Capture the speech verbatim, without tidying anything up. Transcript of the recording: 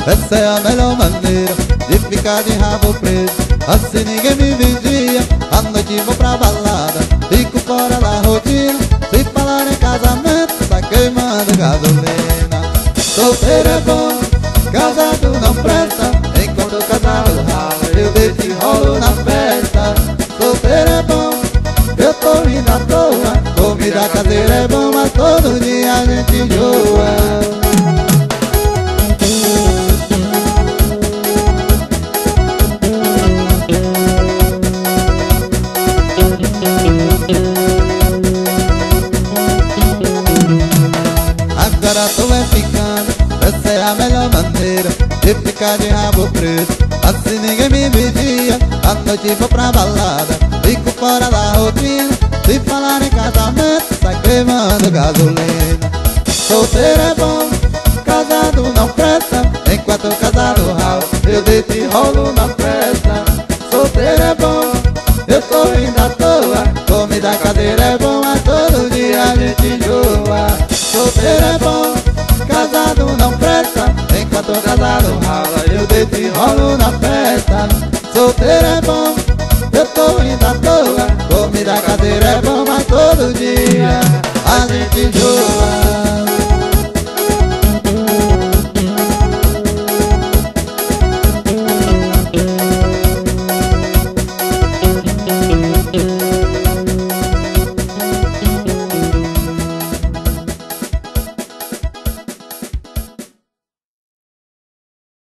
Essa é a melhor maneira de ficar de rabo preso. Assim ninguém me vigia. À noite vou pra balada, fico fora da rotina. Se falar em casamento, tá queimando gasolina. Solteiro é bom, casado não presta. Enquanto o casado rala, eu deito e rolo na festa. Solteiro é bom, eu tô indo à toa. Comida caseira é bom, mas todo dia a gente enjoa. Agora tô é ficando, essa é a melhor maneira de ficar de rabo preso. Assim ninguém me vigia. À noite vou pra balada, fico fora da rotina. Se falar em casamento, sai queimando gasolina. Solteiro é bom, casado não presta. Enquanto o casado rala, eu deito e rolo na festa. Solteiro é bom, eu tô indo à toa. Comida caseira é bom, mas todo dia a gente enjoa. Solteiro é bom, casado não presta. Enquanto o casado rala, eu deito e rolo na festa. Solteiro é bom, eu tô indo à toa. Comida caseira é bom, mas todo dia a gente enjoa.